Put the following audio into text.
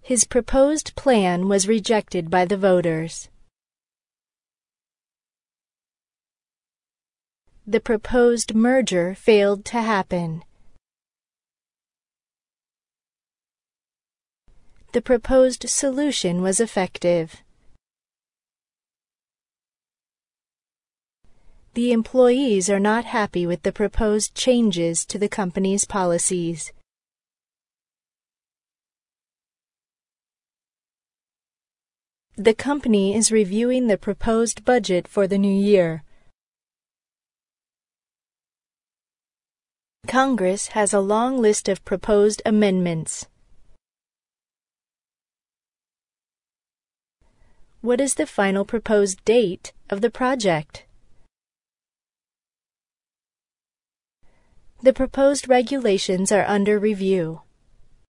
His proposed plan was rejected by the voters. The proposed merger failed to happen. The proposed solution was effective. The employees are not happy with the proposed changes to the company's policies. The company is reviewing the proposed budget for the new year. Congress has a long list of proposed amendments. What is the final proposed date of the project? The proposed regulations are under review.